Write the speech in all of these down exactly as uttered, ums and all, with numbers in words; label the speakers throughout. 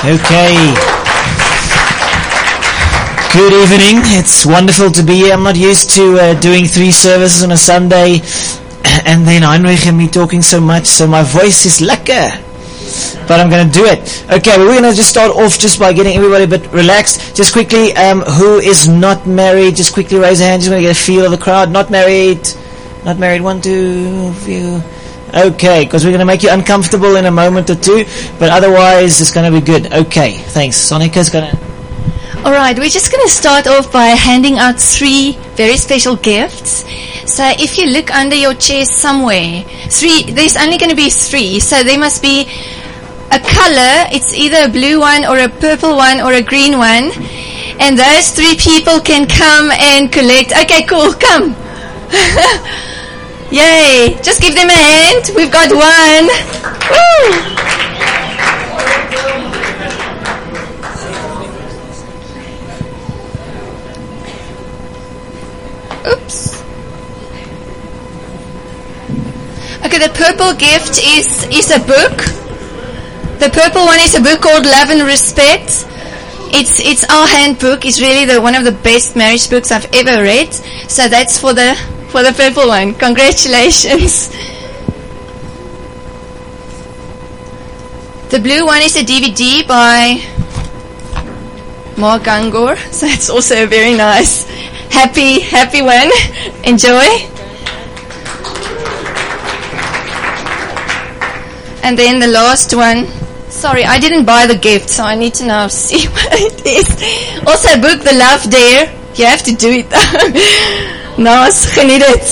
Speaker 1: Okay. Good evening. It's wonderful to be here. I'm not used to uh, doing three services on a Sunday and then Heinrich and me talking so much, so my voice is lekker. But I'm going to do it. Okay, well, we're going to just start off just by getting everybody a bit relaxed. Just quickly, um, who is not married? Just quickly raise a hand. Just going to get a feel of the crowd. Not married. Not married. One, two, few. Okay, because we're going to make you uncomfortable in a moment or two, but otherwise it's going to be good. Okay, thanks. Sonica's going to...
Speaker 2: All right, we're just going to start off by handing out three very special gifts. So if you look under your chair somewhere, three, there's only going to be three, so there must be a color. It's either a blue one or a purple one or a green one, and those three people can come and collect. Okay, cool, come. Yay, just give them a hand. We've got one. Woo! Oops. Okay, the purple gift is, is a book. The purple one is a book called Love and Respect. It's it's our handbook. It's really the one of the best marriage books I've ever read. So that's for the for the purple one. Congratulations. The blue one is a D V D by Mark Gangor. So it's also a very nice Happy, happy one. Enjoy. And then the last one. Sorry, I didn't buy the gift, so I need to now see what it is. Also a book, The Love Dare. You have to do it though. Nice, geniet het.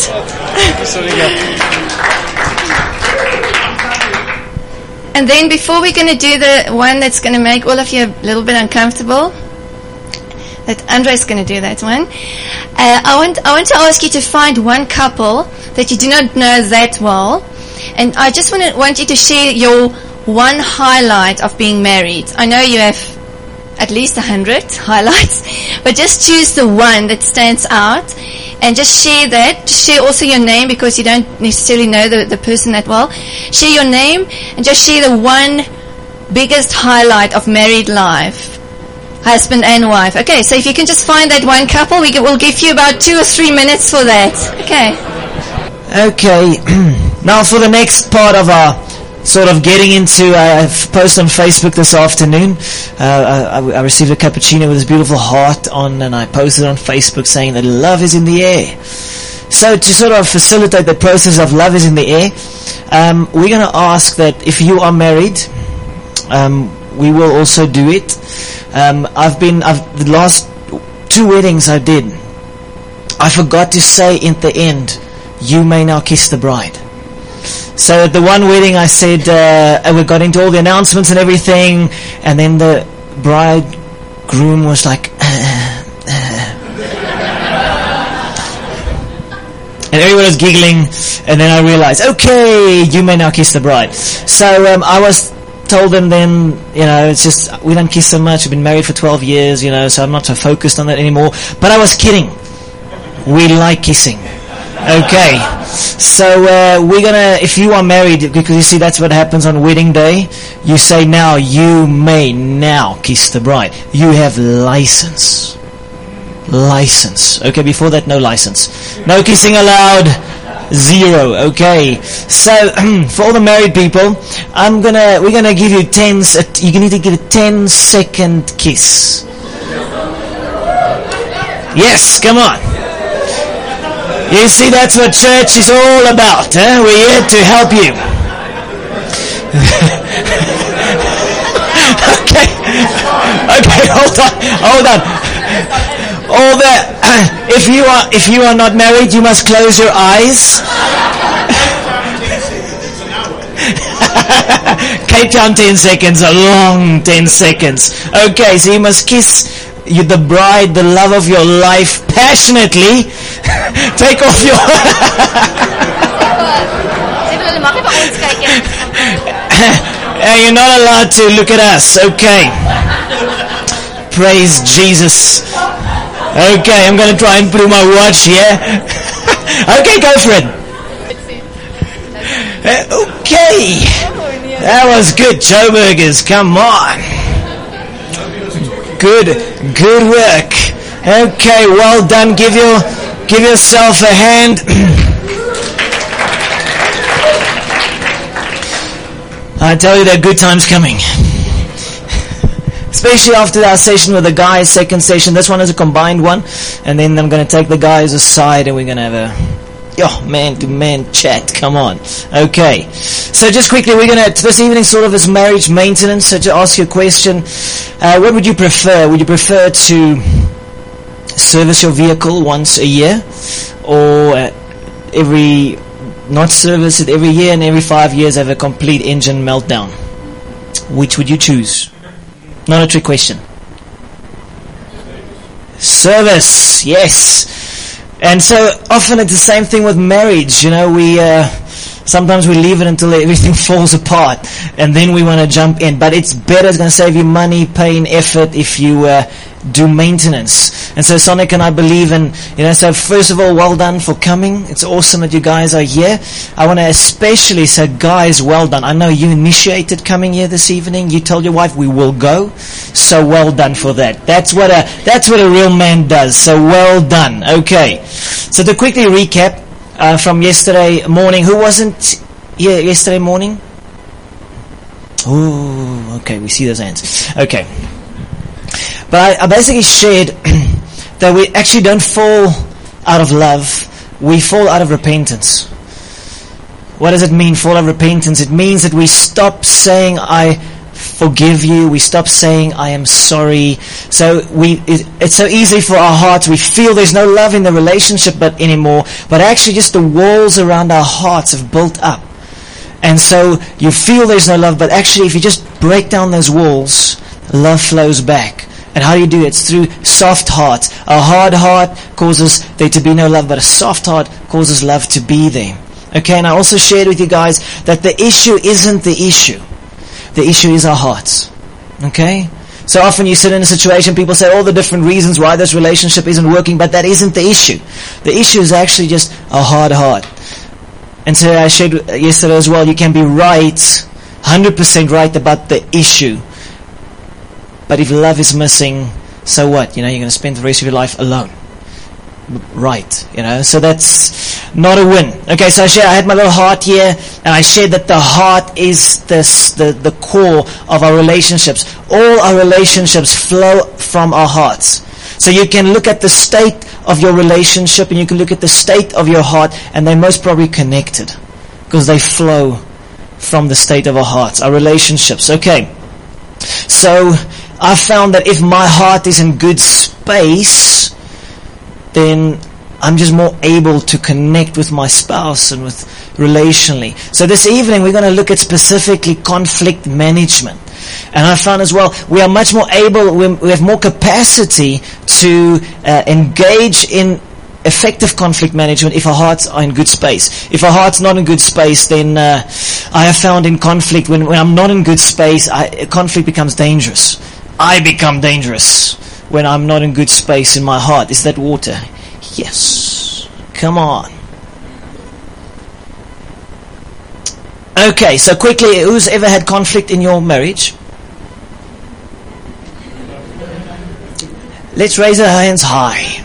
Speaker 2: And then before we're going to do the one that's going to make all of you a little bit uncomfortable, that Andre's going to do that one. Uh, I want I want to ask you to find one couple that you do not know that well, and I just want to, want you to share your one highlight of being married. I know you have at least a hundred highlights, but just choose the one that stands out, and just share that. Just share also your name, because you don't necessarily know the, the person that well. Share your name, and just share the one biggest highlight of married life. Husband and wife. Okay, so if you can just find that one couple, we will give you about two or three minutes for that. Okay.
Speaker 1: Okay. Now for the next part of our sort of getting into, uh, a post on Facebook this afternoon. Uh, I, I received a cappuccino with this beautiful heart on, and I posted on Facebook saying that love is in the air. So to sort of facilitate the process of love is in the air, um, we're going to ask that if you are married, um, we will also do it. Um, I've been, I've, the last two weddings I did, I forgot to say in the end, you may now kiss the bride. So at the one wedding I said, uh, we got into all the announcements and everything, and then the bridegroom was like, uh, uh. and everyone was giggling, and then I realized, okay, you may now kiss the bride. So um, I was told them then, you know, it's just, we don't kiss so much. We've been married for twelve years, you know, so I'm not so focused on that anymore. But I was kidding. We like kissing. Okay. So, uh, we're gonna, if you are married, because you see that's what happens on wedding day, you say now, you may now kiss the bride. You have license. License. Okay, before that, no license. No kissing allowed. Zero. Okay. So for all the married people, I'm gonna we're gonna give you ten. You need to give a ten second kiss. Yes, come on. You see, that's what church is all about. Huh? We're here to help you. Okay. Okay. Hold on. Hold on. All that. If you are if you are not married, you must close your eyes. Cape Town, ten seconds, a long ten seconds. Okay, so you must kiss you, the bride, the love of your life, passionately. Take off your. uh, you're not allowed to look at us. Okay. Praise Jesus. Okay, I'm going to try and put my watch here. Okay, go for it. Uh, okay. That was good, Joburgers. Come on. Good, good work. Okay, well done. Give your, give yourself a hand. I tell you, there are good times coming. Especially after our session with the guys, second session. This one is a combined one. And then I'm going to take the guys aside and we're going to have a oh, man-to-man chat. Come on. Okay. So just quickly, we're going to, this evening sort of is marriage maintenance. So to ask you a question, uh, what would you prefer? Would you prefer to service your vehicle once a year? Or uh, every... not service it every year and every five years have a complete engine meltdown? Which would you choose? Not a trick question. Service, yes. And so often it's the same thing with marriage. You know, we uh, sometimes we leave it until everything falls apart and then we want to jump in. But it's better, it's going to save you money, pain, effort if you uh, do maintenance. And so Sonic and I believe in, you know, so first of all, well done for coming. It's awesome that you guys are here. I want to especially say, guys, well done. I know you initiated coming here this evening. You told your wife we will go. So well done for that. That's what a, that's what a real man does. So well done. Okay. So to quickly recap, uh, from yesterday morning, who wasn't here yesterday morning? Ooh, okay, we see those hands. Okay. But I, I basically shared that we actually don't fall out of love, we fall out of repentance. What does it mean, fall out of repentance? It means that we stop saying, I forgive you, we stop saying, I am sorry. So we, it, it's so easy for our hearts, we feel there's no love in the relationship but anymore, but actually just the walls around our hearts have built up. And so you feel there's no love, but actually if you just break down those walls, love flows back. And how do you do it? It's through soft hearts. A hard heart causes there to be no love, but a soft heart causes love to be there. Okay, and I also shared with you guys that the issue isn't the issue. The issue is our hearts. Okay? So often you sit in a situation, people say all the different reasons why this relationship isn't working, but that isn't the issue. The issue is actually just a hard heart. And so I shared yesterday as well, you can be right, one hundred percent right about the issue. But if love is missing, so what? You know, you're going to spend the rest of your life alone. Right, you know, so that's not a win. Okay, so I shared, I had my little heart here, and I shared that the heart is this, the, the core of our relationships. All our relationships flow from our hearts. So you can look at the state of your relationship, and you can look at the state of your heart, and they're most probably connected, because they flow from the state of our hearts, our relationships. Okay, so I found that if my heart is in good space, then I'm just more able to connect with my spouse and with relationally. So this evening we're going to look at specifically conflict management. And I found as well, we are much more able, we have more capacity to uh, engage in effective conflict management if our hearts are in good space. If our heart's not in good space, then uh, I have found in conflict, when, when I'm not in good space, I, conflict becomes dangerous. I become dangerous when I'm not in good space in my heart. Is that water? Yes. Come on. Okay, so quickly, who's ever had conflict in your marriage? Let's raise our hands high.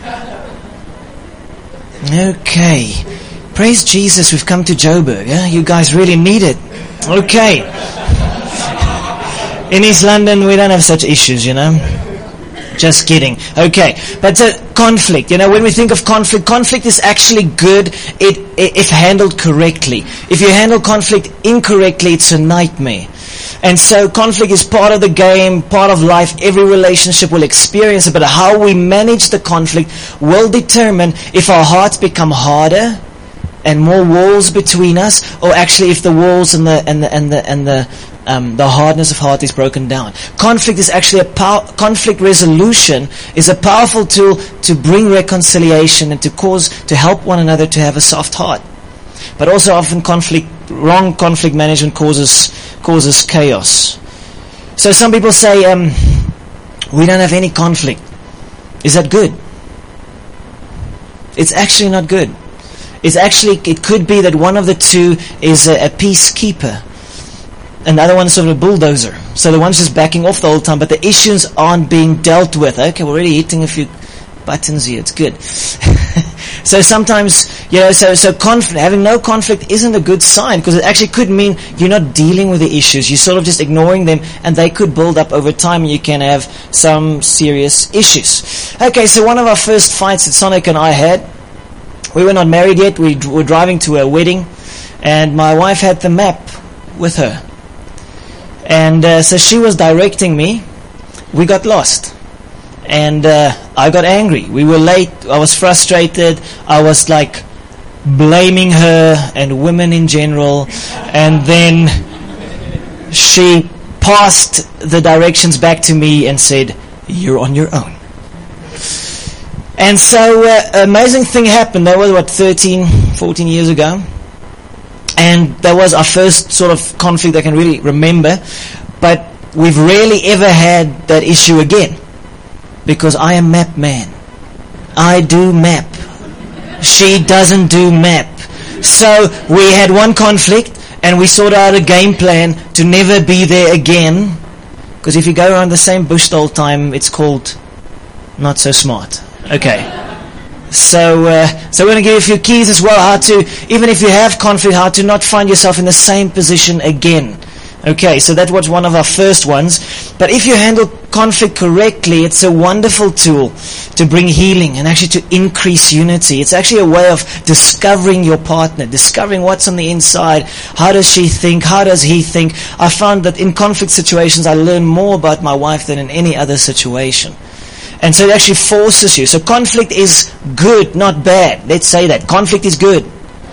Speaker 1: Okay. Praise Jesus, we've come to Joburg. Yeah? You guys really need it. Okay. In East London, we don't have such issues, you know. Just kidding. Okay. But uh, conflict, you know, when we think of conflict, conflict is actually good it, if handled correctly. If you handle conflict incorrectly, it's a nightmare. And so conflict is part of the game, part of life. Every relationship will experience it, but how we manage the conflict will determine if our hearts become harder and more walls between us, or actually if the walls and the and the and the and the um, the hardness of heart is broken down. Conflict is actually a pow- conflict resolution is a powerful tool to bring reconciliation and to cause to help one another to have a soft heart. But also often conflict, wrong conflict management causes causes chaos. So some people say, um, we don't have any conflict. Is that good? It's actually not good. It's actually, it could be that one of the two is a, a peacekeeper. another one's sort of a bulldozer. So the one's just backing off the whole time, but the issues aren't being dealt with. Okay, we're already hitting a few buttons here. It's good. So sometimes, you know, so so conflict, having no conflict isn't a good sign, because it actually could mean you're not dealing with the issues. You're sort of just ignoring them, and they could build up over time, and you can have some serious issues. Okay, so one of our first fights that Sonic and I had, we were not married yet. We d- were driving to a wedding, and my wife had the map with her. And uh, so she was directing me. We got lost. And uh, I got angry. We were late. I was frustrated. I was like blaming her and women in general. And then she passed the directions back to me and said, "You're on your own." And so uh, amazing thing happened. That was, what, thirteen, fourteen years ago. And that was our first sort of conflict I can really remember. But we've rarely ever had that issue again. Because I am map man. I do map. She doesn't do map. So we had one conflict, and we sorted out a game plan to never be there again. Because if you go around the same bush the whole time, it's called not so smart. Okay. So, uh, so we're going to give you a few keys as well, how to, even if you have conflict, how to not find yourself in the same position again. Okay, so that was one of our first ones. But if you handle conflict correctly, it's a wonderful tool to bring healing and actually to increase unity. It's actually a way of discovering your partner, discovering what's on the inside. How does she think? How does he think? I found that in conflict situations, I learn more about my wife than in any other situation. And so it actually forces you. So conflict is good, not bad. Let's say that. Conflict is good.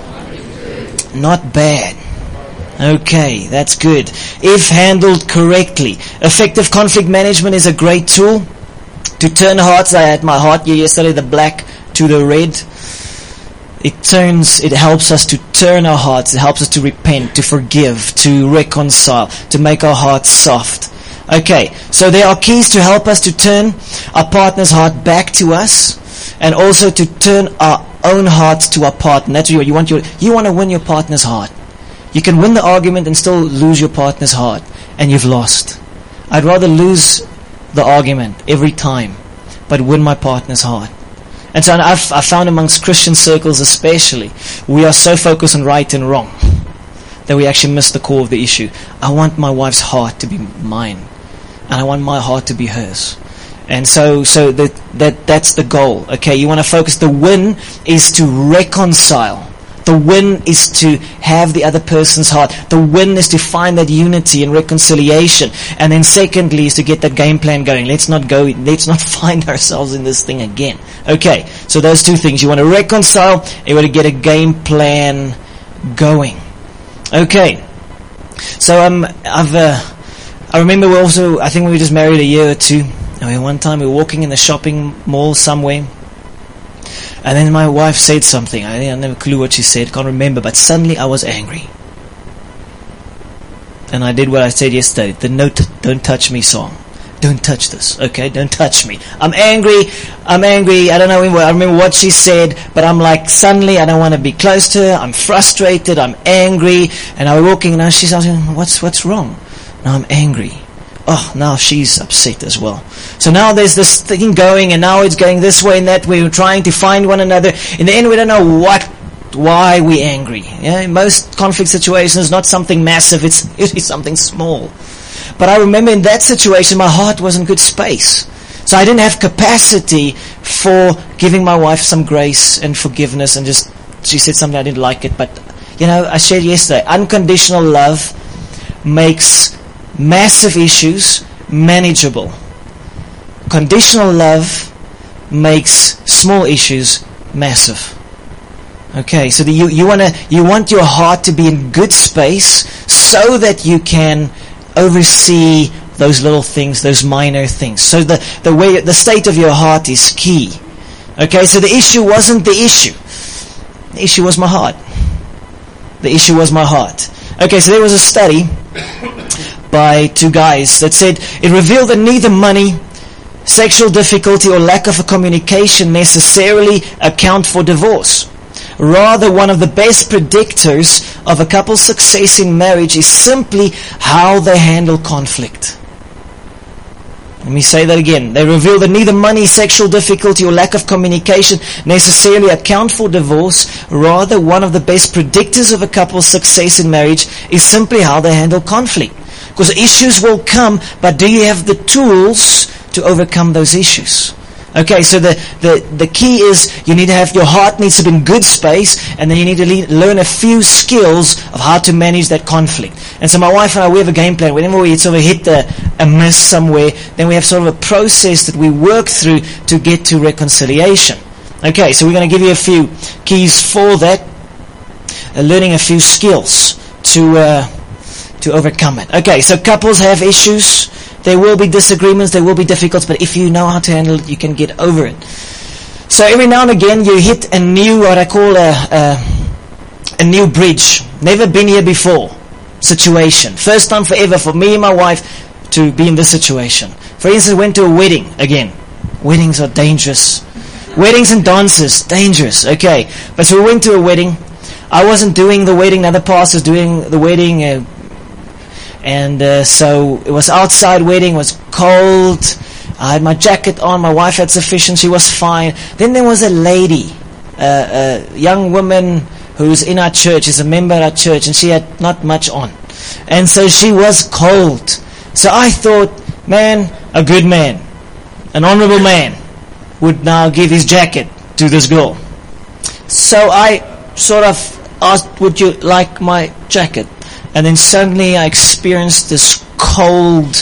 Speaker 1: Not bad. Okay, that's good. If handled correctly. Effective conflict management is a great tool to turn hearts. I had my heart here yesterday, the black to the red. It turns, it helps us to turn our hearts. It helps us to repent, to forgive, to reconcile, to make our hearts soft. Okay, so there are keys to help us to turn our partner's heart back to us, and also to turn our own hearts to our partner. That's what you want. Your, you want to win your partner's heart. You can win the argument and still lose your partner's heart, and you've lost. I'd rather lose the argument every time, but win my partner's heart. And so I've, I've found amongst Christian circles especially, we are so focused on right and wrong that we actually miss the core of the issue. I want my wife's heart to be mine, and I want my heart to be hers. And so, so that, that that's the goal. Okay, you want to focus. The win is to reconcile. The win is to have the other person's heart. The win is to find that unity and reconciliation. And then secondly is to get that game plan going. Let's not go, let's not find ourselves in this thing again. Okay, so those two things. You want to reconcile, you want to get a game plan going. Okay, so um, I've, uh, I remember we also, I think we were just married a year or two. And one time we were walking in the shopping mall somewhere. And then my wife said something. I didn't have a clue what she said. Can't remember. But suddenly I was angry. And I did what I said yesterday. The no t- don't touch me song. Don't touch this. Okay? Don't touch me. I'm angry. I'm angry. I don't know. I remember what she said. But I'm like, suddenly I don't want to be close to her. I'm frustrated. I'm angry. And I was walking and now she's asking, what's, what's wrong? Now I'm angry. Oh, now she's upset as well. So now there's this thing going, and now it's going this way and that way. We're trying to find one another. In the end, we don't know what, why we're angry. Yeah, in most conflict situations, not something massive. It's usually something small. But I remember in that situation, my heart was in good space. So I didn't have capacity for giving my wife some grace and forgiveness, and just, she said something, I didn't like it. But, you know, I shared yesterday, unconditional love makes massive issues manageable. Conditional love makes small issues massive. Okay, so the, you you want to you want your heart to be in good space so that you can oversee those little things, those minor things. So the the way the state of your heart is key. Okay, so the issue wasn't the issue. The issue was my heart. The issue was my heart. Okay, so there was a study by two guys that said it revealed that neither money, sexual difficulty, or lack of a communication necessarily account for divorce. Rather, one of the best predictors of a couple's success in marriage is simply how they handle conflict. Let me say that again. They reveal that neither money, sexual difficulty, or lack of communication necessarily account for divorce. Rather, one of the best predictors of a couple's success in marriage is simply how they handle conflict. Because issues will come, but do you have the tools to overcome those issues? Okay, so the, the, the key is you need to have, your heart needs to be in good space, and then you need to le- learn a few skills of how to manage that conflict. And so my wife and I, we have a game plan. Whenever we sort of hit the, a miss somewhere, then we have sort of a process that we work through to get to reconciliation. Okay, so we're going to give you a few keys for that, uh, learning a few skills to uh, to overcome it. Okay, so couples have issues. There will be disagreements, there will be difficulties, but if you know how to handle it, you can get over it. So every now and again, you hit a new, what I call a, a, a new bridge. Never been here before situation. First time forever for me and my wife to be in this situation. For instance, went to a wedding again. Weddings are dangerous. Weddings and dances, dangerous. Okay, but so we went to a wedding. I wasn't doing the wedding, another pastor was doing the wedding. Uh, And uh, so it was outside wedding, it was cold. I had my jacket on, my wife had sufficient, she was fine. Then there was a lady, uh, a young woman who's in our church, is a member of our church, and she had not much on. And so she was cold. So I thought, man, a good man, an honorable man, would now give his jacket to this girl. So I sort of asked, would you like my jacket? And then suddenly I experienced this cold,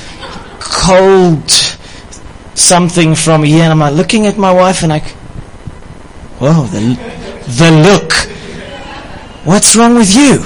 Speaker 1: cold something from here. And I'm like looking at my wife and like, whoa, the, the look. What's wrong with you?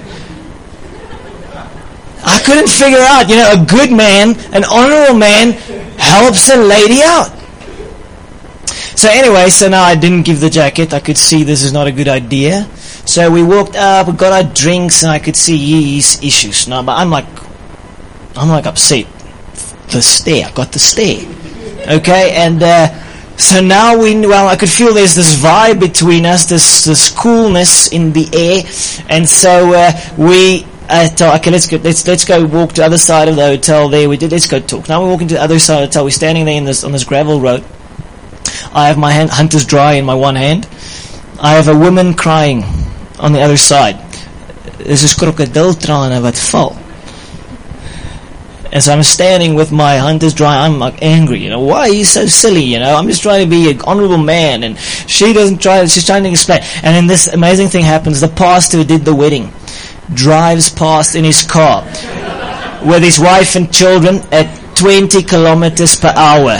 Speaker 1: I couldn't figure out, you know, a good man, an honorable man helps a lady out. So anyway, so now I didn't give the jacket. I could see this is not a good idea. So we walked up, we got our drinks, and I could see his issues. Now, but I'm like, I'm like upset. The stare, I got the stare. Okay, and uh, so now we, well, I could feel there's this vibe between us, this this coolness in the air, and so uh, we. I thought, okay, let's go. Let's let's go walk to the other side of the hotel. There we did. Let's go talk. Now we're walking to the other side of the hotel. We're standing there in this on this gravel road. I have my hand, Hunter's Dry in my one hand. I have a woman crying on the other side. This is krokodiltrane wat val. And so I'm standing with my Hunter's Dry. I'm like angry, you know. Why are you so silly, you know? I'm just trying to be an honorable man, and she doesn't try. She's trying to explain. And then this amazing thing happens. The pastor who did the wedding drives past in his car with his wife and children at twenty kilometers per hour.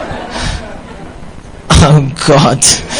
Speaker 1: Oh God.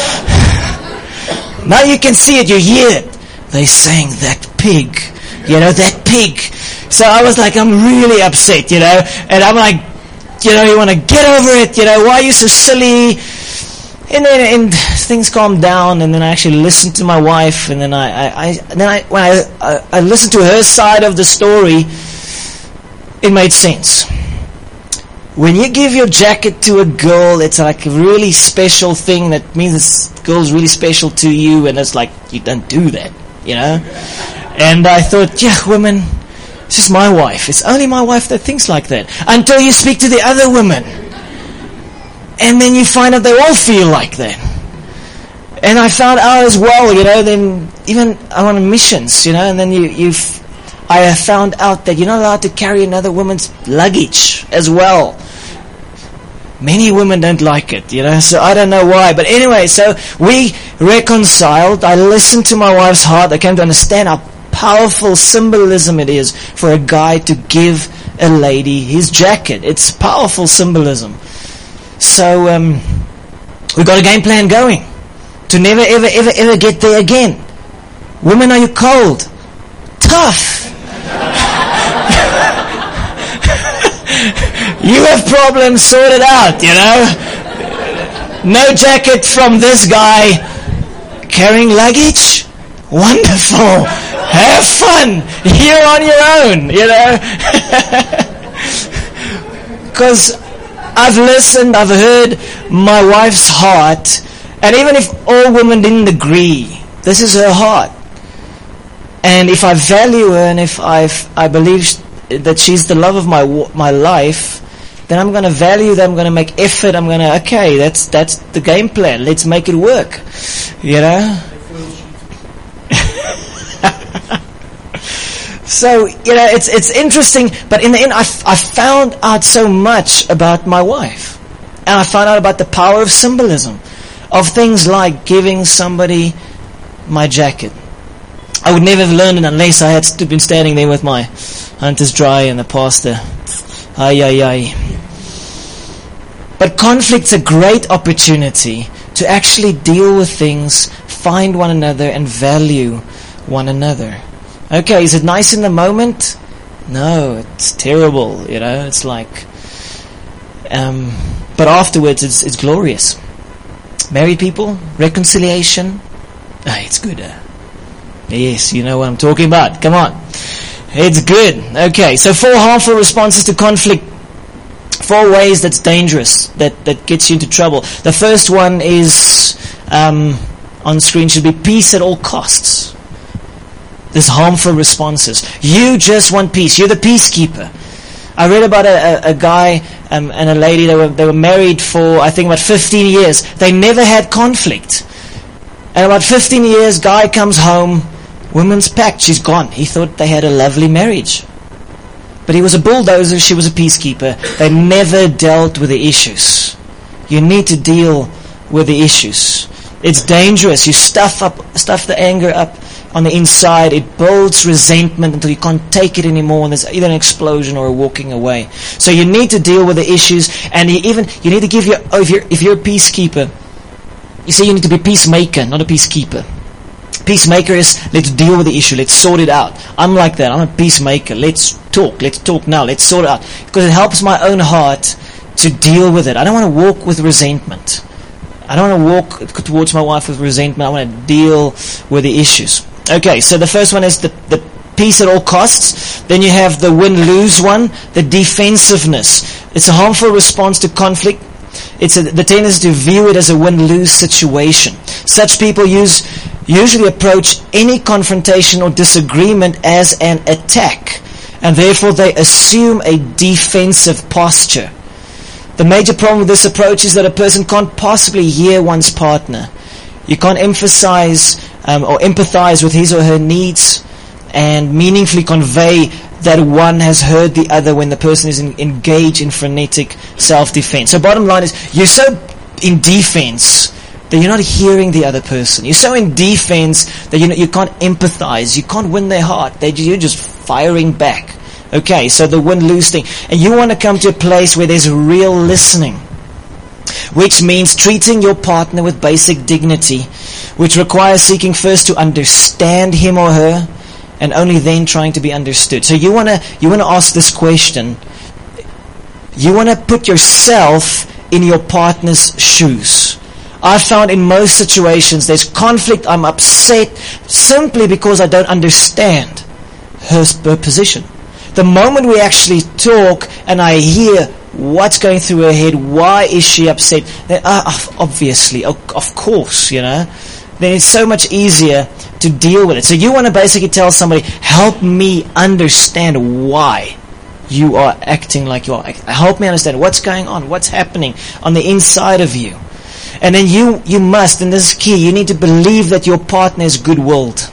Speaker 1: Now you can see it, you hear it. They saying that pig, you know, that pig. So I was like, I'm really upset, you know, and I'm like, you know, you want to get over it, you know, why are you so silly? And then and things calmed down, and then I actually listened to my wife, and then I, I, I and then I, when I, I, I listened to her side of the story, it made sense. When you give your jacket to a girl, it's like a really special thing. That means this girl's really special to you, and it's like, you don't do that, you know? And I thought, yeah, women, this is my wife. It's only my wife that thinks like that. Until you speak to the other women. And then you find out they all feel like that. And I found out as well, you know, then even I'm on missions, you know, and then you, you've, I have found out that you're not allowed to carry another woman's luggage as well. Many women don't like it, you know, so I don't know why. But anyway, so we reconciled. I listened to my wife's heart. I came to understand how powerful symbolism it is for a guy to give a lady his jacket. It's powerful symbolism. So um, we got a game plan going to never, ever, ever, ever get there again. Women, are you cold? Tough. You have problems sorted out, you know. No jacket from this guy. Carrying luggage? Wonderful. Have fun. You're on your own, you know. Because I've listened, I've heard my wife's heart, and even if all women didn't agree This is her heart. And if I value her, and if I I believe that she's the love of my my life, then I'm going to value that. I'm going to make effort. I'm going to, okay, that's that's the game plan. Let's make it work. You know? So, you know, it's it's interesting, but in the end, I, I found out so much about my wife. And I found out about the power of symbolism, of things like giving somebody my jacket. I would never have learned it unless I had been standing there with my Hunter's Dry and the pastor. Ay, ay, ay. But conflict's a great opportunity to actually deal with things, find one another, and value one another. Okay, is it nice in the moment? No, it's terrible, you know, it's like, um, but afterwards it's it's glorious. Married people, reconciliation, ah, it's good. Uh, yes, you know what I'm talking about, come on. It's good. Okay, so four harmful responses to conflict, four ways that's dangerous, that, that gets you into trouble. The first one is, um, on screen should be peace at all costs. There's harmful responses. You just want peace. You're the peacekeeper. I read about a, a, a guy um, and a lady. They were they were married for I think about fifteen years. They never had conflict. And about fifteen years, guy comes home, woman's packed. She's gone. He thought they had a lovely marriage, but he was a bulldozer. She was a peacekeeper. They never dealt with the issues. You need to deal with the issues. It's dangerous. You stuff up, stuff the anger up on the inside. It builds resentment until you can't take it anymore, and there's either an explosion or a walking away. So you need to deal with the issues, and you even you need to give your oh, if you're if you're a peacekeeper, you see, you need to be a peacemaker, not a peacekeeper. Peacemaker is let's deal with the issue, let's sort it out. I'm like that. I'm a peacemaker. Let's talk. Let's talk now. Let's sort it out, because it helps my own heart to deal with it. I don't want to walk with resentment. I don't want to walk towards my wife with resentment. I want to deal with the issues. Okay, so the first one is the, the peace at all costs. Then you have the win-lose one, the defensiveness. It's a harmful response to conflict. It's a, the tendency to view it as a win-lose situation. Such people use usually approach any confrontation or disagreement as an attack, and therefore they assume a defensive posture. The major problem with this approach is that a person can't possibly hear one's partner. You can't emphasize um, or empathize with his or her needs and meaningfully convey that one has heard the other when the person is in, engaged in frenetic self-defense. So bottom line is, you're so in defense that you're not hearing the other person. You're so in defense that you know, you can't empathize. You can't win their heart. They, you're just firing back. Okay, so the win-lose thing. And you want to come to a place where there's real listening, which means treating your partner with basic dignity, which requires seeking first to understand him or her, and only then trying to be understood. So you want to you want to ask this question. You want to put yourself in your partner's shoes. I've found in most situations there's conflict. I'm upset simply because I don't understand her, her position. The moment we actually talk and I hear what's going through her head, why is she upset, then uh, obviously, of, of course, you know, then it's so much easier to deal with it. So you want to basically tell somebody, help me understand why you are acting like you are. Help me understand what's going on, what's happening on the inside of you. And then you, you must, and this is key, you need to believe that your partner is good-willed.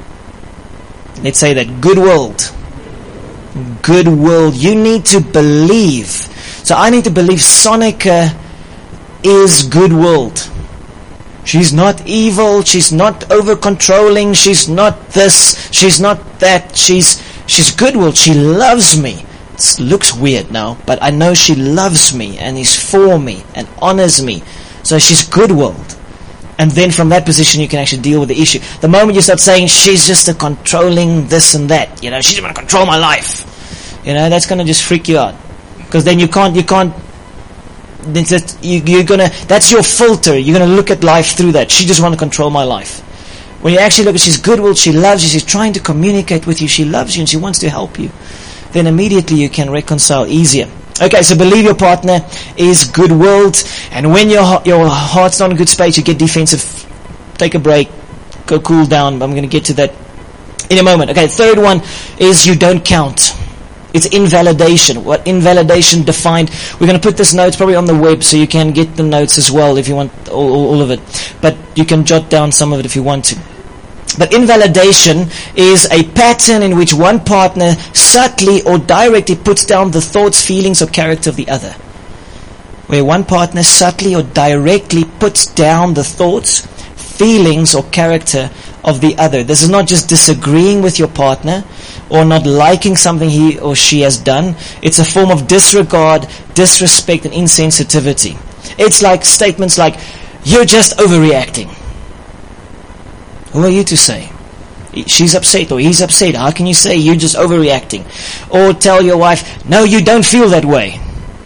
Speaker 1: Let's say that, good-willed. Good-willed. You need to believe. So I need to believe Sonica is good-willed. She's not evil. She's not over-controlling. She's not this. She's not that. She's she's good-willed. She loves me. It looks weird now, but I know she loves me and is for me and honors me. So she's good-willed. And then from that position you can actually deal with the issue. The moment you start saying, she's just a controlling this and that, you know, she's going to control my life, you know, that's going to just freak you out. Because then you can't, you can't, that you, you're going to, that's your filter. You're going to look at life through that. She just wants to control my life. When you actually look at, she's good-willed, she loves you, she's trying to communicate with you, she loves you and she wants to help you, then immediately you can reconcile easier. Okay, so believe your partner is good-willed, and when your your heart's not in a good space, you get defensive. Take a break, go cool down. I'm going to get to that in a moment. Okay, third one is you don't count. It's invalidation. What invalidation defined? We're going to put this notes probably on the web so you can get the notes as well if you want all, all, all of it. But you can jot down some of it if you want to. But invalidation is a pattern in which one partner subtly or directly puts down the thoughts, feelings, or character of the other. Where one partner subtly or directly puts down the thoughts, feelings, or character of the other. This is not just disagreeing with your partner or not liking something he or she has done. It's a form of disregard, disrespect, and insensitivity. It's like statements like, "You're just overreacting." Who are you to say? She's upset or he's upset. How can you say you're just overreacting? Or tell your wife, "No, you don't feel that way."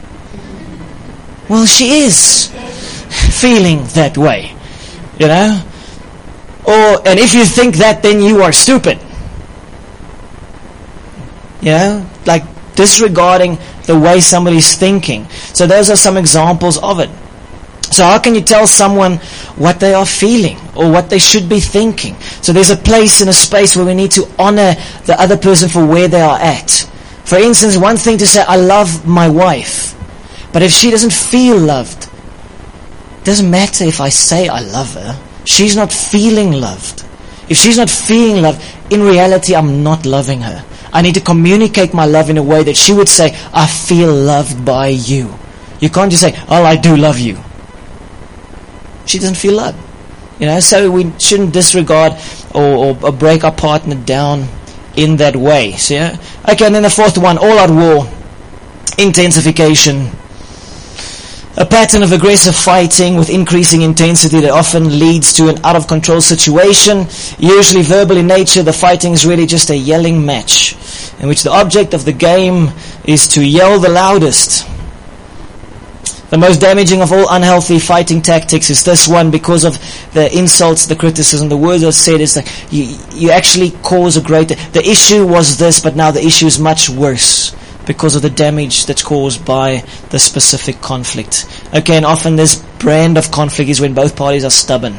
Speaker 1: Well, she is feeling that way, you know? Or, and if you think that, then you are stupid. You know? Like disregarding the way somebody's thinking. So those are some examples of it. So how can you tell someone what they are feeling or what they should be thinking? So there's a place and a space where we need to honor the other person for where they are at. For instance, one thing to say, "I love my wife." But if she doesn't feel loved, it doesn't matter if I say I love her. She's not feeling loved. If she's not feeling loved, in reality, I'm not loving her. I need to communicate my love in a way that she would say, "I feel loved by you." You can't just say, "Oh, I do love you." She doesn't feel loved. You know, so we shouldn't disregard or, or, or break our partner down in that way. So, yeah? Okay, and then the fourth one, all-out war, intensification. A pattern of aggressive fighting with increasing intensity that often leads to an out-of-control situation. Usually verbal in nature, the fighting is really just a yelling match in which the object of the game is to yell the loudest. The most damaging of all unhealthy fighting tactics is this one, because of the insults, the criticism, the words are said. Is like you, you actually cause a greater... The issue was this, but now the issue is much worse because of the damage that's caused by the specific conflict. Okay, and often this brand of conflict is when both parties are stubborn.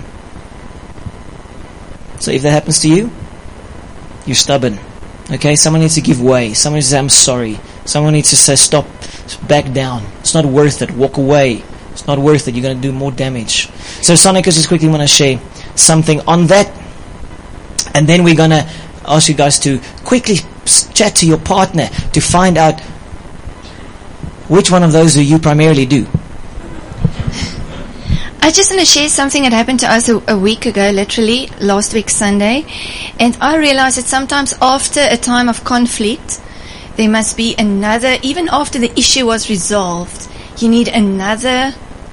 Speaker 1: So if that happens to you, you're stubborn. Okay, someone needs to give way. Someone needs to say, "I'm sorry." Someone needs to say, "Stop, back down. It's not worth it. Walk away. It's not worth it. You're going to do more damage." So Sonicus just quickly want to share something on that. And then we're going to ask you guys to quickly chat to your partner to find out which one of those do you primarily do.
Speaker 2: I just want to share something that happened to us a, a week ago, literally, last week Sunday. And I realized that sometimes after a time of conflict, there must be another, even after the issue was resolved, you need another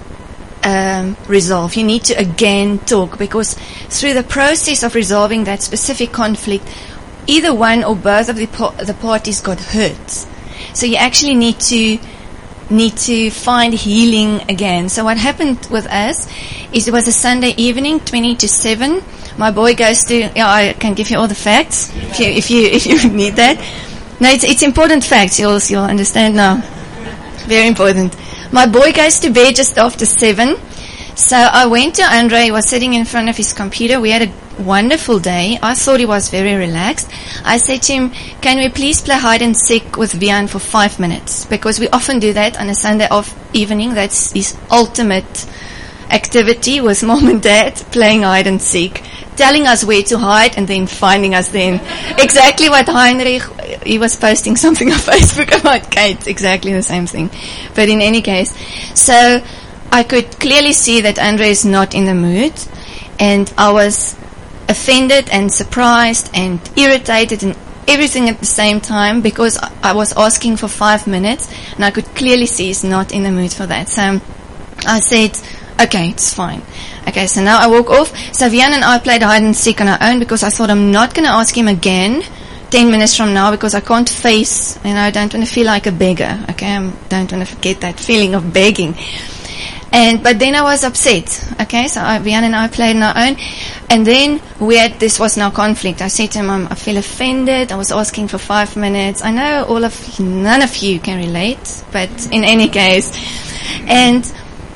Speaker 2: um, resolve. You need to again talk, because through the process of resolving that specific conflict, either one or both of the, po- the parties got hurt. So you actually need to need to find healing again. So what happened with us is it was a Sunday evening, twenty to seven. My boy goes to, yeah, I can give you all the facts if you if you, if you need that. No, it's, it's important facts. You'll, you'll understand now. Very important. My boy goes to bed just after seven. So I went to Andre. He was sitting in front of his computer. We had a wonderful day. I thought he was very relaxed. I said to him, "Can we please play hide and seek with Vian for five minutes? Because we often do that on a Sunday off evening. That's his ultimate activity with mom and dad, playing hide and seek, telling us where to hide and then finding us then. Exactly what Heinrich, he was posting something on Facebook about Kate, exactly the same thing. But in any case, so I could clearly see that Andre is not in the mood, and I was offended and surprised and irritated and everything at the same time, because I was asking for five minutes and I could clearly see he's not in the mood for that. So I said, okay, it's fine. Okay, so now I walk off. So Vian and I played hide and seek on our own, because I thought I'm not going to ask him again ten minutes from now, because I can't face, you know, I don't want to feel like a beggar. Okay, I don't want to forget that feeling of begging. And but then I was upset. Okay, so I, Vian and I played on our own, and then we had, this was now conflict. I said to him, I'm, I feel offended. I was asking for five minutes. I know all of none of you can relate, but in any case, and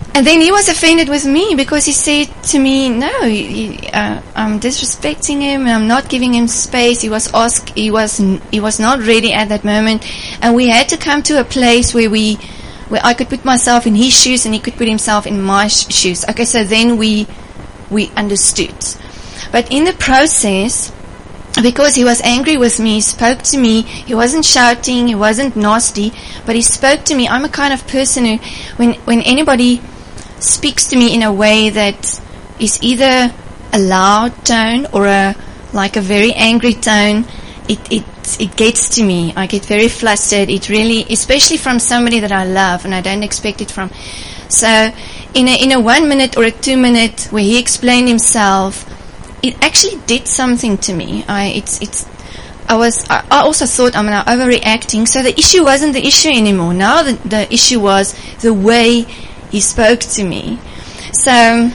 Speaker 2: And then he was offended with me because he said to me, no, he, uh, I'm disrespecting him and I'm not giving him space. He was asked, he was, n- he was not ready at that moment. And we had to come to a place where we, where I could put myself in his shoes and he could put himself in my sh- shoes. Okay, so then we, we understood. But in the process, because he was angry with me, he spoke to me. He wasn't shouting, he wasn't nasty, but he spoke to me. I'm a kind of person who, when, when anybody speaks to me in a way that is either a loud tone or a like a very angry tone, it it it gets to me. I get very flustered. It really, especially from somebody that I love and I don't expect it from. So in a in a one minute or a two minute where he explained himself, it actually did something to me. I it's it's I was I, I also thought I'm now overreacting. So the issue wasn't the issue anymore. Now the the issue was the way he spoke to me. So,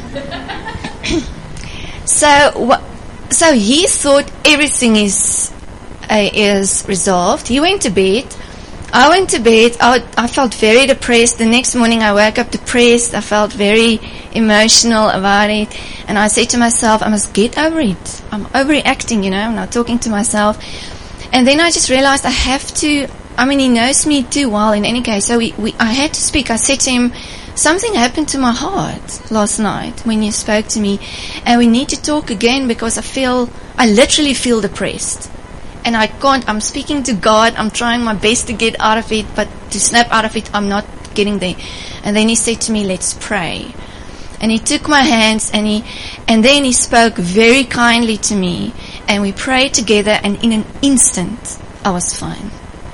Speaker 2: so, so he thought everything is uh, is resolved. He went to bed. I went to bed. I, I felt very depressed. The next morning I woke up depressed. I felt very emotional about it. And I said to myself, I must get over it. I'm overreacting, you know. I'm not talking to myself. And then I just realized I have to, I mean, he knows me too well in any case. So we, we, I had to speak. I said to him, something happened to my heart last night when you spoke to me, and we need to talk again because I feel, I literally feel depressed. And I can't, I'm speaking to God, I'm trying my best to get out of it, but to snap out of it, I'm not getting there. And then he said to me, let's pray. And he took my hands and he, and then he spoke very kindly to me, and we prayed together, and in an instant, I was fine.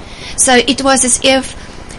Speaker 2: So it was as if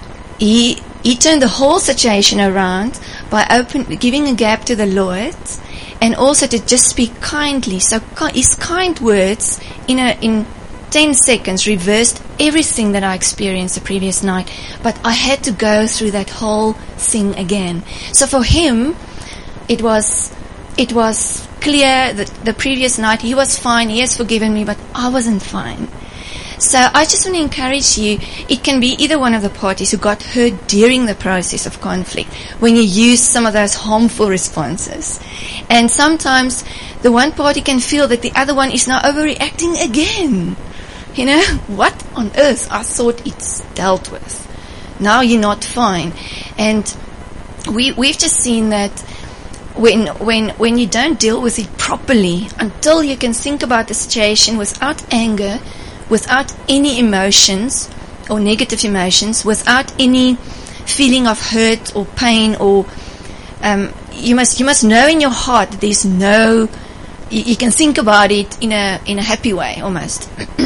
Speaker 2: he, He turned the whole situation around by open, giving a gap to the Lord, and also to just speak kindly. So his kind words in a, in ten seconds reversed everything that I experienced the previous night. But I had to go through that whole thing again. So for him, it was it was clear that the previous night he was fine, he has forgiven me, but I wasn't fine. So I just want to encourage you, it can be either one of the parties who got hurt during the process of conflict when you use some of those harmful responses. And sometimes the one party can feel that the other one is now overreacting again. You know, what on earth? I thought it's dealt with. Now you're not fine. And we, we've just seen that when, when, when you don't deal with it properly, until you can think about the situation without anger, without any emotions or negative emotions, without any feeling of hurt or pain, or um, you must you must know in your heart that there's no, you, you can think about it in a in a happy way almost.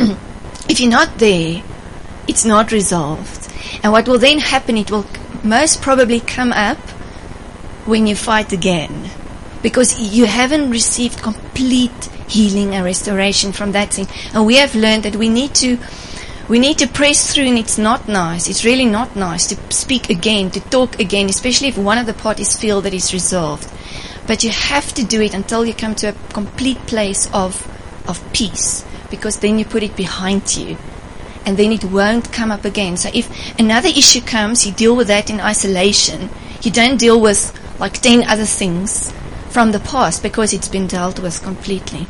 Speaker 2: If you're not there, it's not resolved. And what will then happen, it will most probably come up when you fight again, because you haven't received complete healing and restoration from that thing. And we have learned that we need to we need to press through, and it's not nice. It's really not nice to speak again, to talk again, especially if one of the parties feel that it's resolved. But you have to do it until you come to a complete place of of peace, because then you put it behind you, and then it won't come up again. So if another issue comes, you deal with that in isolation. You don't deal with like ten other things from the past, because it's been dealt with completely.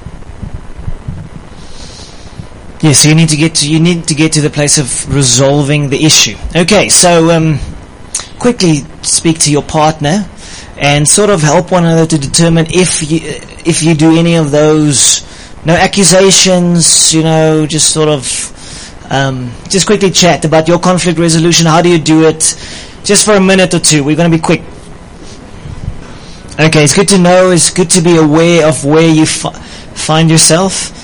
Speaker 1: Yes, so you need to get to you need to get to the place of resolving the issue. Okay, so um, quickly speak to your partner and sort of help one another to determine if you if you do any of those. No accusations, you know, just sort of um, just quickly chat about your conflict resolution. How do you do it? Just for a minute or two. We're going to be quick. Okay, it's good to know, it's good to be aware of where you fi- find yourself.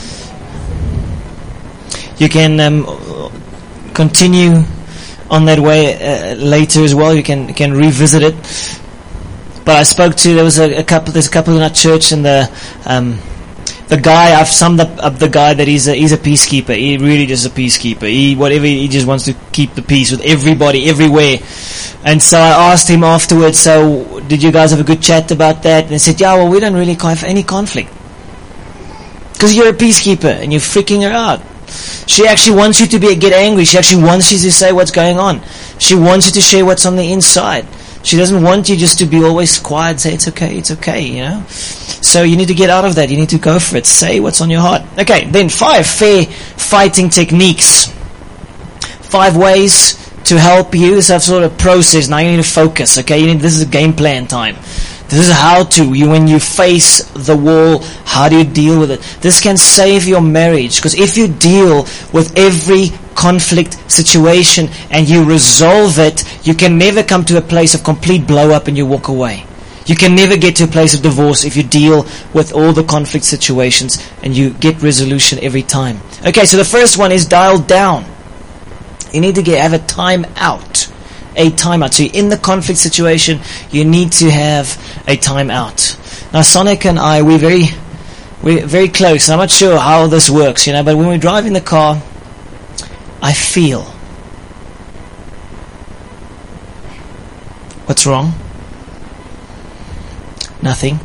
Speaker 1: You can um, continue on that way uh, later as well. You can you can revisit it. But I spoke to, there was a, a couple, there's a couple in our church, and the um, the guy, I've summed up, up the guy that he's a, he's a peacekeeper. He really just a peacekeeper. He, whatever, he just wants to keep the peace with everybody, everywhere. And so I asked him afterwards, so did you guys have a good chat about that? And he said, yeah, well, we don't really have any conflict. Because you're a peacekeeper and you're freaking her out. She actually wants you to be get angry. She actually wants you to say what's going on. She wants you to share what's on the inside. She doesn't want you just to be always quiet, say it's okay, it's okay, you know. So you need to get out of that. You need to go for it. Say what's on your heart. Okay, then five fair fighting techniques. Five ways to help you. This is sort of process. Now you need to focus, okay? You need, this is a game plan time. This is how to, you when you face the wall, how do you deal with it? This can save your marriage, because if you deal with every conflict situation and you resolve it, you can never come to a place of complete blow up and you walk away. You can never get to a place of divorce if you deal with all the conflict situations and you get resolution every time. Okay, so the first one is dial down. You need to get have a time out. A time out. So you're in the conflict situation, you need to have a time out. Now Sonica and I, we're very we're very close. I'm not sure how this works, you know, but when we drive in the car, I feel. What's wrong? Nothing.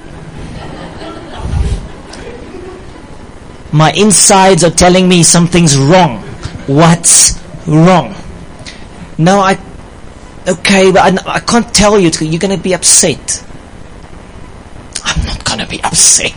Speaker 1: My insides are telling me something's wrong. What's wrong? No, I... Okay, but I, I can't tell you. You're going to be upset. I'm not going to be upset.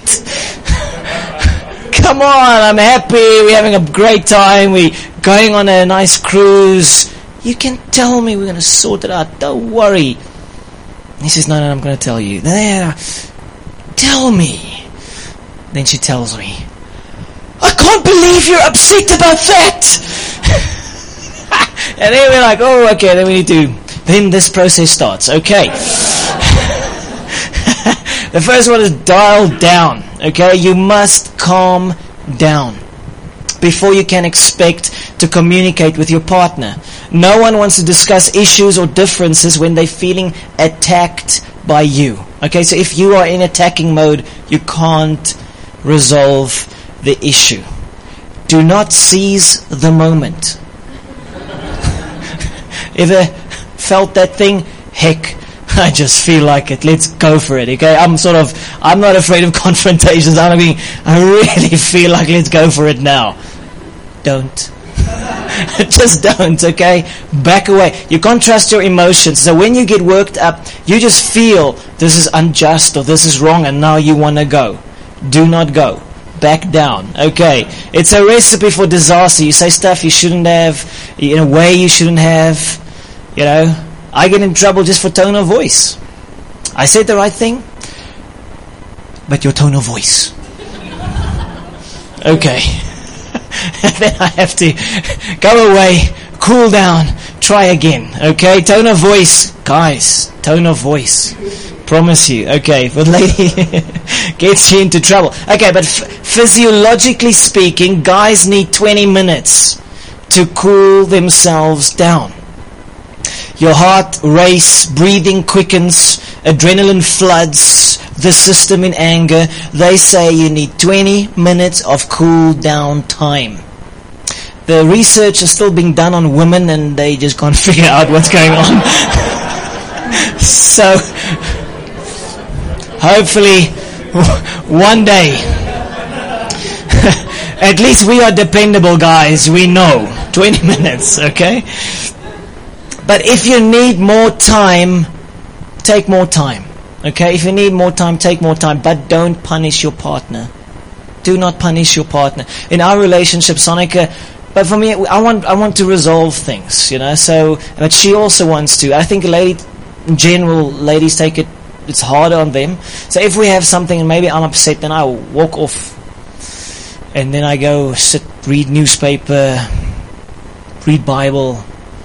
Speaker 1: Come on, I'm happy. We're having a great time. We're going on a nice cruise. You can tell me. We're going to sort it out. Don't worry. He says, no, no, I'm going to tell you. There, tell me. Then she tells me, I can't believe you're upset about that. And then we're like, oh, okay, then we need to, then this process starts. Okay. The first one is dial down. Okay, you must calm down before you can expect to communicate with your partner. No one wants to discuss issues or differences when they're feeling attacked by you. Okay, so if you are in attacking mode, you can't resolve the issue. Do not seize the moment. Ever felt that thing? Heck, I just feel like it. Let's go for it. Okay, I'm sort of, I'm not afraid of confrontations. I'm being, I really feel like let's go for it now. Don't. Just don't, okay? Back away. You can't trust your emotions. So when you get worked up, you just feel this is unjust or this is wrong and now you want to go. Do not go. Back down. Okay. It's a recipe for disaster. You say stuff you shouldn't have, in a way you shouldn't have. You know, I get in trouble just for tone of voice. I said the right thing, but your tone of voice. Okay. And then I have to go away, cool down, try again. Okay, tone of voice, guys. Tone of voice. Promise you. Okay, but lady gets you into trouble. Okay, but f- physiologically speaking, guys need twenty minutes to cool themselves down. Your heart race, breathing quickens, adrenaline floods the system in anger. They say you need twenty minutes of cool down time. The research is still being done on women and they just can't figure out what's going on. So, hopefully, one day, at least we are dependable guys, we know. twenty minutes, okay? But if you need more time, take more time. Okay? If you need more time, take more time. But don't punish your partner. Do not punish your partner. In our relationship, Sonica, but for me, I want I want to resolve things, you know. So, but she also wants to. I think lady, in general, ladies take it, it's harder on them. So if we have something and maybe I'm upset, then I walk off. And then I go sit, read newspaper, read Bible,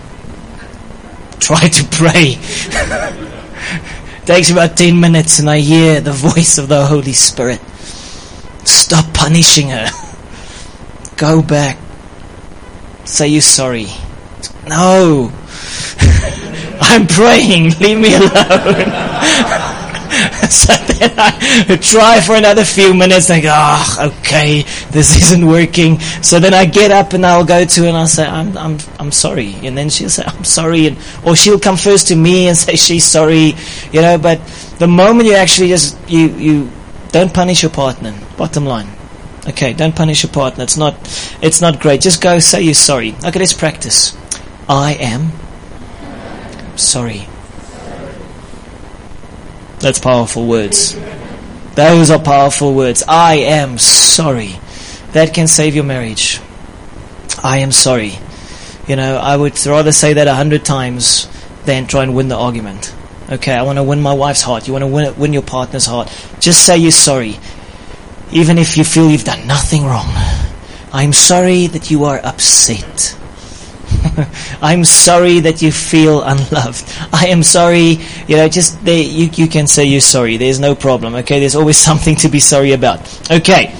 Speaker 1: try to pray. Takes about ten minutes and I hear the voice of the Holy Spirit. Stop punishing her. Go back. Say you're sorry. No. I'm praying. Leave me alone. So then I try for another few minutes. I go, oh, okay, this isn't working. So then I get up and I'll go to her and I'll say, I'm, I'm, I'm sorry. And then she'll say, I'm sorry. And or she'll come first to me and say she's sorry. You know, but the moment you actually just you you don't punish your partner. Bottom line. Okay, don't punish your partner. It's not, it's not great. Just go say you're sorry. Okay, let's practice. I am sorry. That's powerful words. Those are powerful words. I am sorry. That can save your marriage. I am sorry. You know, I would rather say that a hundred times than try and win the argument. Okay, I want to win my wife's heart. You want to win, win your partner's heart. Just say you're sorry. Even if you feel you've done nothing wrong. I'm sorry that you are upset. I'm sorry that you feel unloved. I am sorry. You know, just they, you, you can say you're sorry. There's no problem. Okay, there's always something to be sorry about. Okay.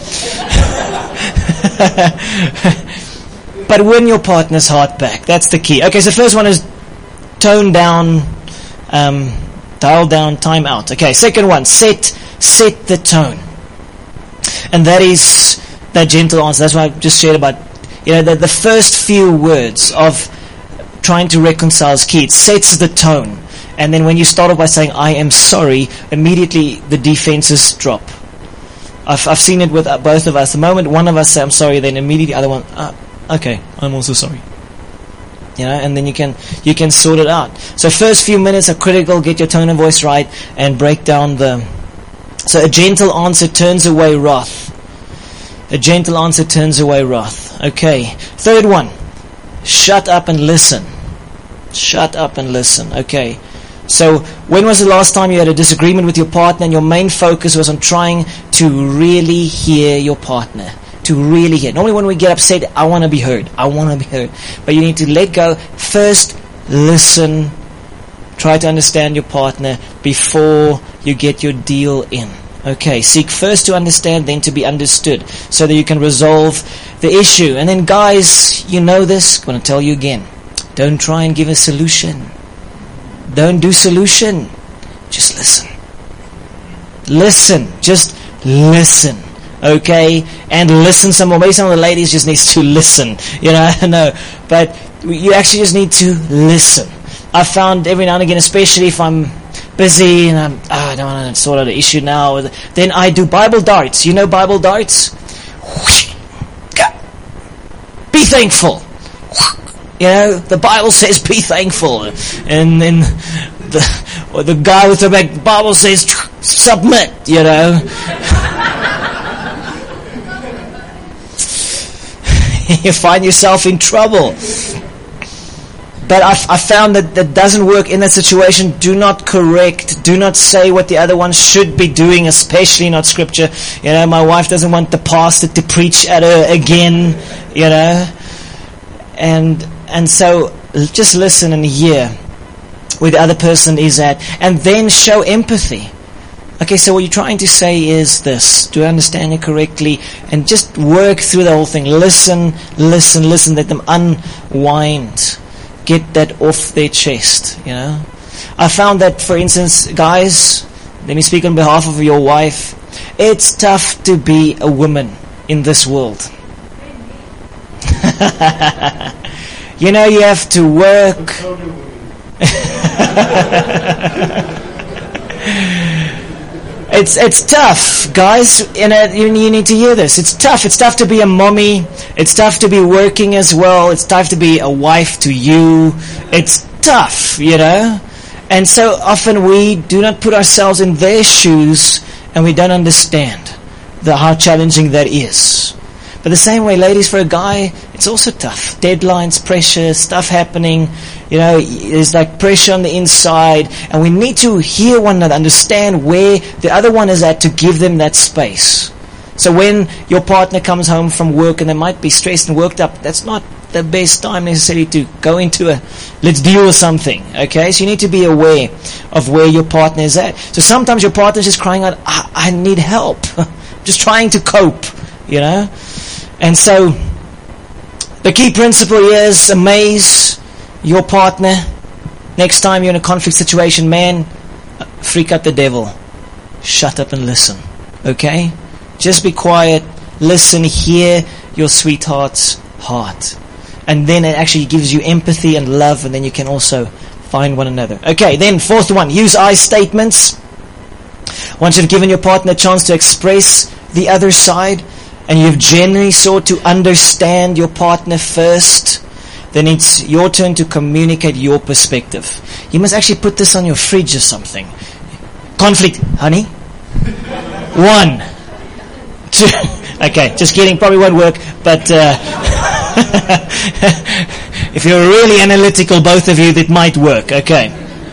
Speaker 1: But win your partner's heart back. That's the key. Okay, so first one is tone down, um, dial down, time out. Okay, second one, set set the tone. And that is that gentle answer. That's what I just shared about, you know, the, the first few words of trying to reconcile is key. It sets the tone. And then when you start off by saying, I am sorry, immediately the defenses drop. I've, I've seen it with both of us. The moment one of us says, I'm sorry, then immediately the other one, ah, okay, I'm also sorry. You know, and then you can you can sort it out. So first few minutes are critical. Get your tone of voice right and break down the... So a gentle answer turns away wrath. A gentle answer turns away wrath. Okay. Third one. Shut up and listen. Shut up and listen. Okay. So when was the last time you had a disagreement with your partner and your main focus was on trying to really hear your partner? To really hear. Normally when we get upset, I want to be heard. I want to be heard. But you need to let go. First, listen. Try to understand your partner before you get your deal in. Okay, seek first to understand, then to be understood, so that you can resolve the issue. And then guys, you know this, I'm going to tell you again. Don't try and give a solution. Don't do solution. Just listen. Listen. Just listen. Okay? And listen some more. Maybe some of the ladies just needs to listen. You know, I don't know. But you actually just need to listen. I found every now and again, especially if I'm busy and I'm, oh, I don't want to sort out the issue now, then I do Bible darts. You know Bible darts? Be thankful. You know, the Bible says be thankful. And then the, or the guy with the back, the Bible says submit, you know. You find yourself in trouble. But I, I found that that doesn't work in that situation. Do not correct. Do not say what the other one should be doing, especially not Scripture. You know, my wife doesn't want the pastor to preach at her again, you know. And and so just listen and hear where the other person is at. And then show empathy. Okay, so what you're trying to say is this. Do I understand you correctly? And just work through the whole thing. Listen, listen, listen. Let them unwind. Get that off their chest, you know. I found that, for instance, guys, let me speak on behalf of your wife. It's tough to be a woman in this world. You know, you have to work. It's it's tough, guys. And uh, you, you need to hear this. It's tough. It's tough to be a mommy. It's tough to be working as well. It's tough to be a wife to you. It's tough, you know. And so often we do not put ourselves in their shoes, and we don't understand the how challenging that is. But the same way, ladies, for a guy, it's also tough. Deadlines, pressure, stuff happening. You know, there's like pressure on the inside. And we need to hear one another, understand where the other one is at to give them that space. So when your partner comes home from work and they might be stressed and worked up, that's not the best time necessarily to go into a, let's deal with something. Okay? So you need to be aware of where your partner is at. So sometimes your partner is just crying out, I, I need help. Just trying to cope, you know. And so, the key principle is amaze your partner. Next time you're in a conflict situation, man, freak out the devil. Shut up and listen. Okay? Just be quiet. Listen. Hear your sweetheart's heart. And then it actually gives you empathy and love, and then you can also find one another. Okay, then fourth one. Use I statements. Once you've given your partner a chance to express the other side, and you've genuinely sought to understand your partner first, then it's your turn to communicate your perspective. You must actually put this on your fridge or something. Conflict, honey. One. Two. Okay, just kidding. Probably won't work. But uh, if you're really analytical, both of you, that might work. Okay.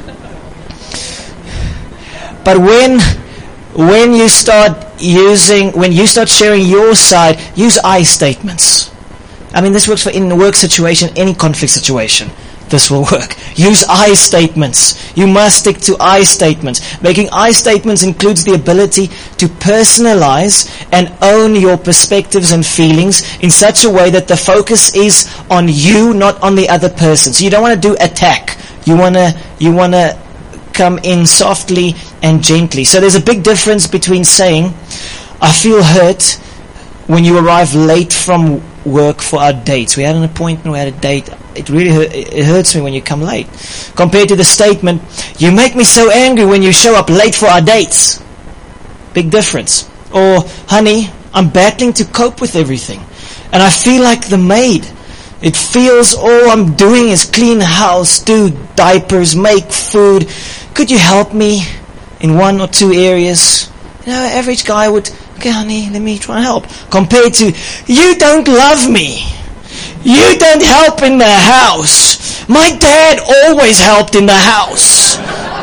Speaker 1: But when when you start using, when you start sharing your side, use I statements. I mean, this works for in a work situation, any conflict situation. This will work. Use I statements. You must stick to I statements. Making I statements includes the ability to personalize and own your perspectives and feelings in such a way that the focus is on you, not on the other person. So you don't want to do attack. You want to, you want to come in softly and gently. So there's a big difference between saying, I feel hurt when you arrive late from work for our dates. We had an appointment, we had a date. It really hurt, it hurts me when you come late. Compared to the statement, you make me so angry when you show up late for our dates. Big difference. Or, honey, I'm battling to cope with everything. And I feel like the maid. It feels all I'm doing is clean house, do diapers, make food. Could you help me in one or two areas? You know, average guy would, okay, honey, let me try and help. Compared to, you don't love me. You don't help in the house. My dad always helped in the house.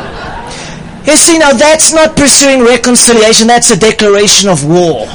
Speaker 1: You see, now that's not pursuing reconciliation. That's a declaration of war.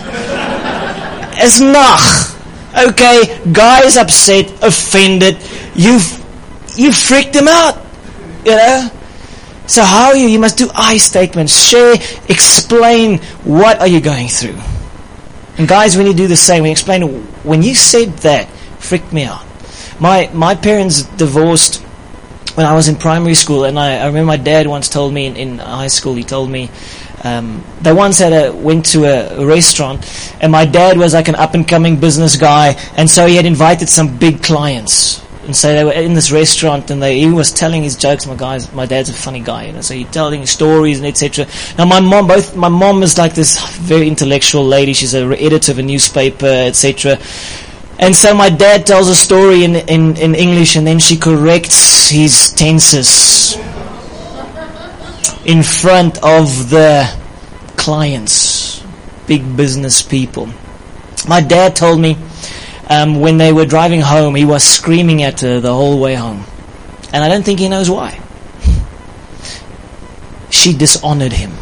Speaker 1: As nach. Okay, guy is upset, offended. You've, you freaked him out. You know? So how are you? You must do I statements. Share, explain what are you going through. And guys, when you do the same, when you explain, when you said that, freaked me out. My my parents divorced when I was in primary school, and I, I remember my dad once told me in, in high school, he told me, um, they once had a, went to a, a restaurant, and my dad was like an up-and-coming business guy, and so he had invited some big clients. And so they were in this restaurant, and they, he was telling his jokes. My guys, my dad's a funny guy, you know. So he's telling stories and et cetera. Now my mom, both my mom is like this very intellectual lady. She's an editor of a newspaper, et cetera. And so my dad tells a story in, in in English, and then she corrects his tenses in front of the clients, big business people. My dad told me. Um, when they were driving home, he was screaming at her the whole way home. And I don't think he knows why. She dishonored him.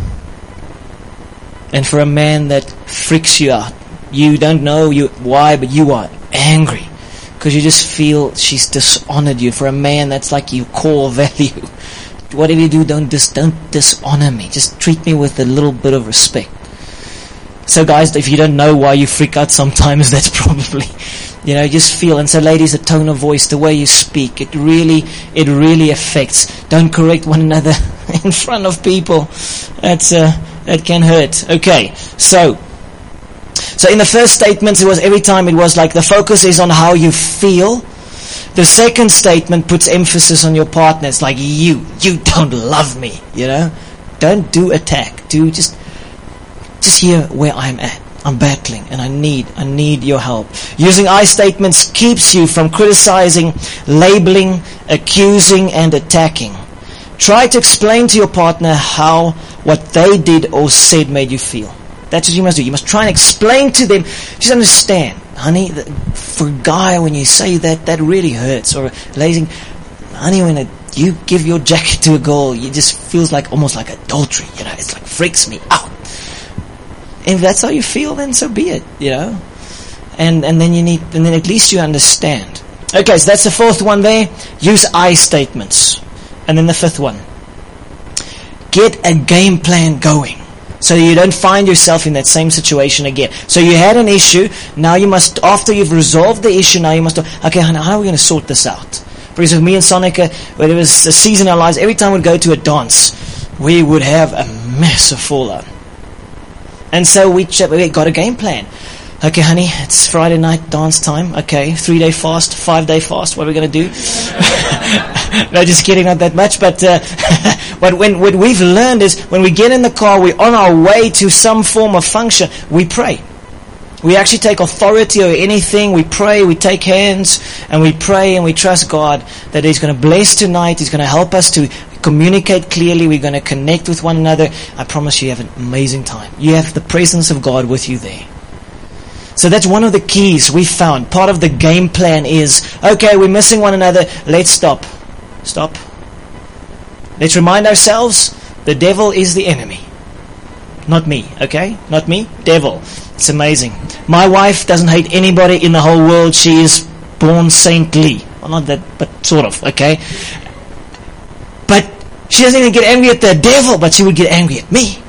Speaker 1: And for a man that freaks you out, you don't know you why, but you are angry. Because you just feel she's dishonored you. For a man, that's like your core value. Whatever you do, don't, dis- don't dishonor me. Just treat me with a little bit of respect. So guys, if you don't know why you freak out sometimes, that's probably, you know, just feel. And so ladies, the tone of voice, the way you speak, it really, it really affects. Don't correct one another in front of people. That's, uh, that can hurt. Okay, so, so in the first statements, it was every time it was like the focus is on how you feel. The second statement puts emphasis on your partner. It's like you, you don't love me, you know. Don't do attack. Do just, Just here where I'm at. I'm battling and I need, I need your help. Using I statements keeps you from criticizing, labeling, accusing, and attacking. Try to explain to your partner how what they did or said made you feel. That's what you must do. You must try and explain to them. Just understand, honey, for a guy, when you say that, that really hurts. Or ladies, honey, when a, you give your jacket to a girl, it just feels like almost like adultery. You know, it's like freaks me out. If that's how you feel, then so be it, you know. And and then you need, and then at least you understand. Okay, so that's the fourth one there. Use I statements. And then the fifth one. Get a game plan going, so you don't find yourself in that same situation again. So you had an issue, now you must, after you've resolved the issue, now you must, okay, how are we going to sort this out? Because with me and Sonica, where there was a season in our lives, every time we'd go to a dance, we would have a massive fallout. And so we, ch- we got a game plan. Okay, honey, it's Friday night dance time. Okay, three day fast, five day fast. What are we going to do? No, just kidding, not that much. But uh, but when what we've learned is when we get in the car, we're on our way to some form of function. We pray. We actually take authority over anything. We pray. We take hands and we pray and we trust God that He's going to bless tonight. He's going to help us to communicate clearly. We're going to connect with one another. I promise you have an amazing time. You have the presence of God with you there. So that's one of the keys we found. Part of the game plan is, okay, we're missing one another. Let's stop. Stop. Let's remind ourselves, the devil is the enemy. Not me, okay? Not me, devil. It's amazing. My wife doesn't hate anybody in the whole world. She is born saintly. Well, not that, but sort of, okay? But she doesn't even get angry at the devil, but she would get angry at me.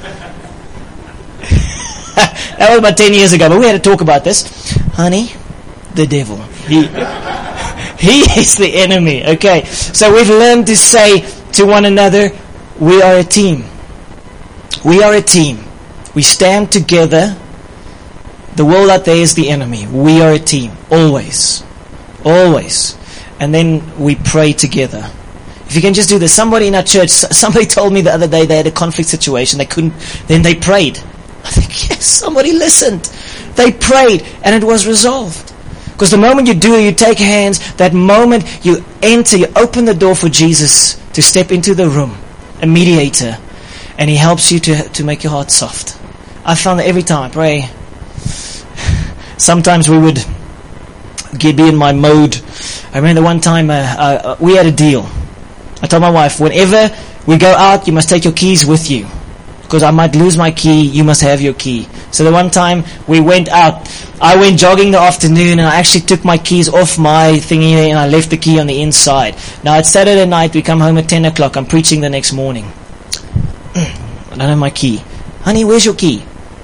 Speaker 1: That was about ten years ago, but we had to talk about this. Honey, the devil. He, he is the enemy, okay? So we've learned to say to one another, we are a team. We are a team. We stand together. The world out there is the enemy. We are a team. Always. Always. And then we pray together. If you can just do this. Somebody in our church, somebody told me the other day they had a conflict situation. They couldn't, then they prayed. I think, yes, somebody listened. They prayed and it was resolved. Because the moment you do it, you take hands, that moment you enter, you open the door for Jesus to step into the room, a mediator. And He helps you to to make your heart soft. I found that every time I pray, sometimes we would get be in my mode. I remember one time uh, uh, we had a deal. I told my wife, whenever we go out, you must take your keys with you. Because I might lose my key, you must have your key. So the one time we went out, I went jogging the afternoon and I actually took my keys off my thingy and I left the key on the inside. Now it's Saturday night, we come home at ten o'clock, I'm preaching the next morning. I don't have my key. Honey, where's your key?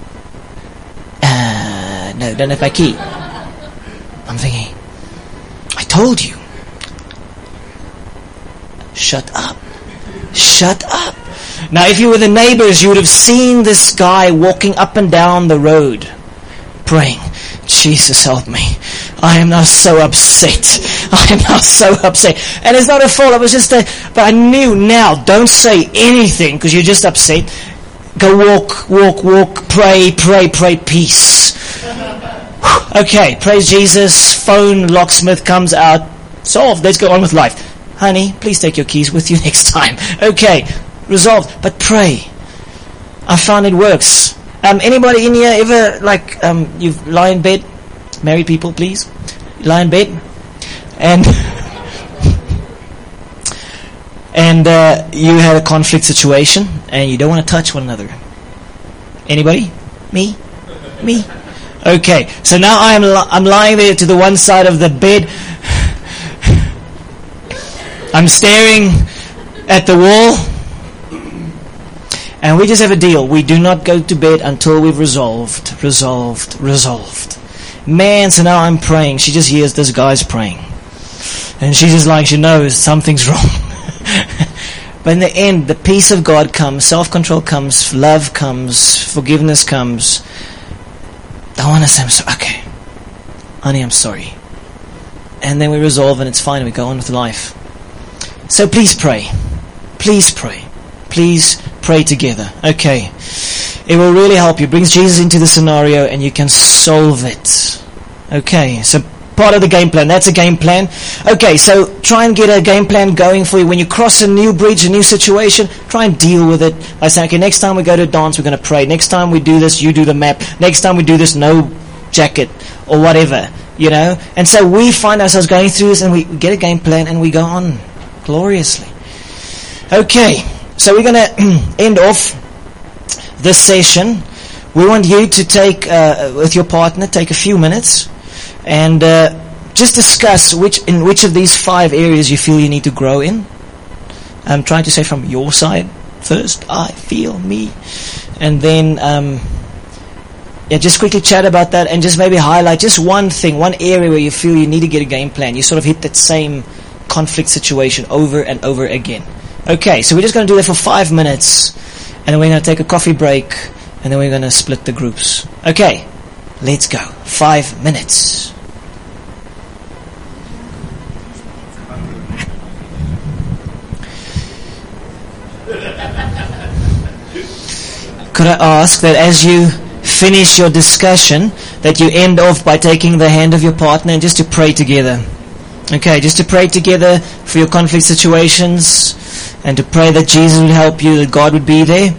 Speaker 1: Uh, no, don't have my key. I'm thinking, I told you. Shut up. Shut up. Now, if you were the neighbors, you would have seen this guy walking up and down the road, praying, Jesus, help me. I am now so upset. I am now so upset. And it's not a fault. It was just a, but I knew now, don't say anything because you're just upset. Go walk, walk, walk, pray, pray, pray, peace. Okay, praise Jesus. Phone, locksmith comes out. Solved. Let's go on with life. Honey, please take your keys with you next time. Okay, resolved. But pray. I found it works. Um, anybody in here ever, like, um, you lie in bed? Married people, please. You lie in bed. And and uh, you had a conflict situation and you don't want to touch one another. Anybody? Me? Me? Okay, so now I'm li- I'm lying there to the one side of the bed. I'm staring at the wall. And we just have a deal. We do not go to bed until we've resolved, resolved, resolved. Man, so now I'm praying. She just hears this guy's praying. And she's just like, she knows something's wrong. But in the end, the peace of God comes, self-control comes, love comes, forgiveness comes. I want to say, I'm sorry. Okay. Honey, I'm sorry. And then we resolve and it's fine. We go on with life. So please pray. Please pray. Please pray together. Okay. It will really help you. It brings Jesus into the scenario and you can solve it. Okay. So part of the game plan. That's a game plan. Okay. So try and get a game plan going for you. When you cross a new bridge, a new situation, try and deal with it by saying, okay, next time we go to a dance, we're going to pray. Next time we do this, you do the map. Next time we do this, no jacket or whatever, you know. And so we find ourselves going through this and we get a game plan and we go on gloriously. Okay. So we're going to end off this session. We want you to take, uh, with your partner, take a few minutes and uh, just discuss which in which of these five areas you feel you need to grow in. I'm trying to say from your side first. I feel me. And then um, yeah, just quickly chat about that and just maybe highlight just one thing, one area where you feel you need to get a game plan. You sort of hit that same conflict situation over and over again. Okay, so we're just going to do that for five minutes, and then we're going to take a coffee break, and then we're going to split the groups. Okay, let's go. Five minutes. Could I ask that as you finish your discussion, that you end off by taking the hand of your partner and just to pray together. Okay, just to pray together for your conflict situations. and to pray that Jesus would help you, that God would be there.